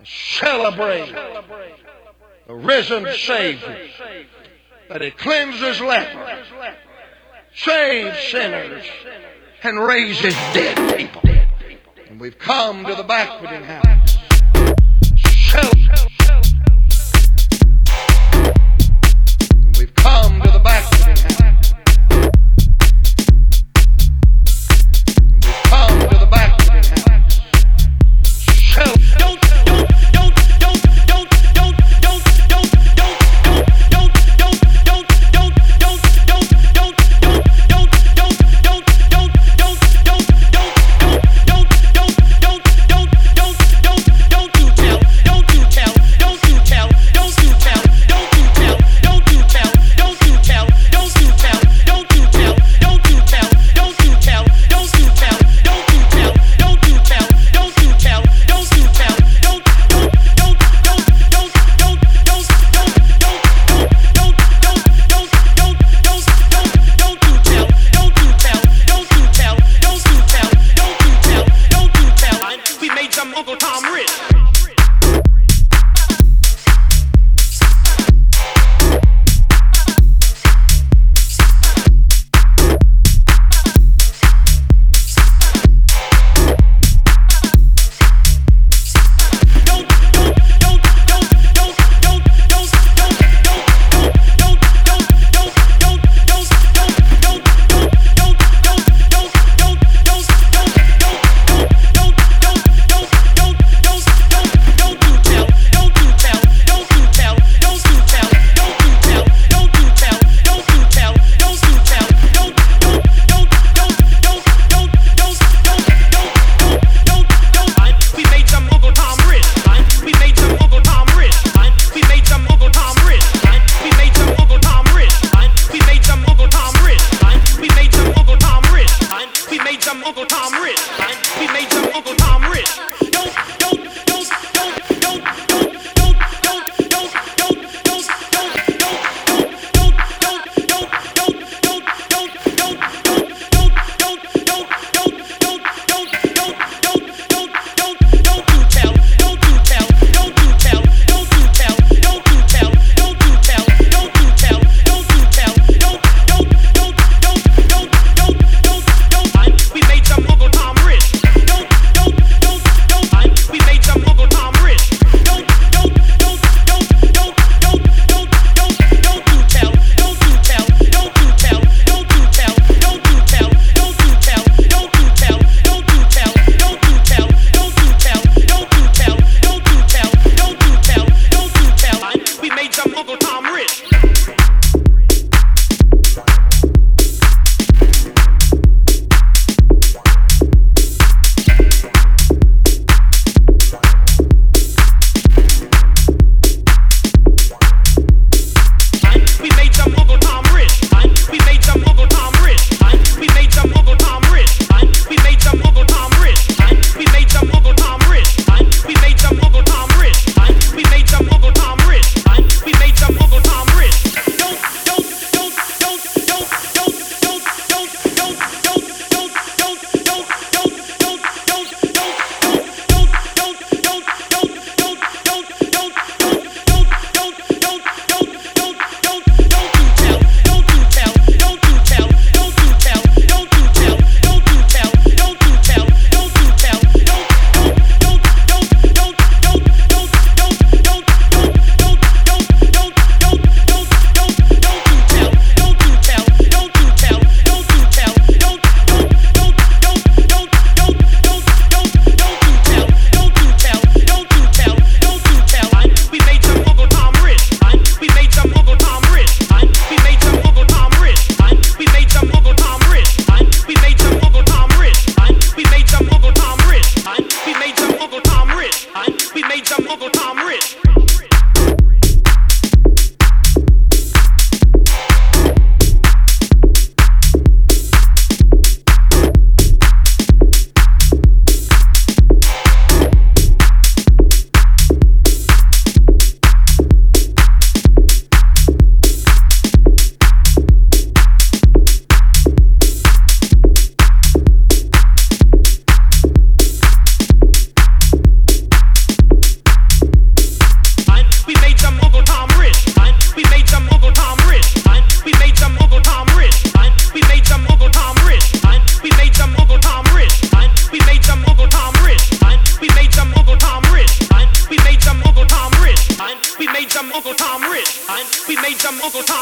Celebrate the risen Savior, that He cleanses lepers, saves sinners, and raises dead people. And we've come to the banqueting house. And we've come to the banqueting house. And we've come to the banqueting house.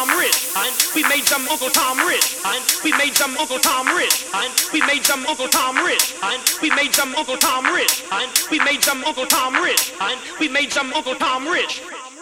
Tom rich. We made some Uncle Tom rich. We made some Uncle Tom rich. We made some Uncle Tom rich. We made some Uncle Tom rich. We made some Uncle Tom rich. We made some Uncle Tom rich.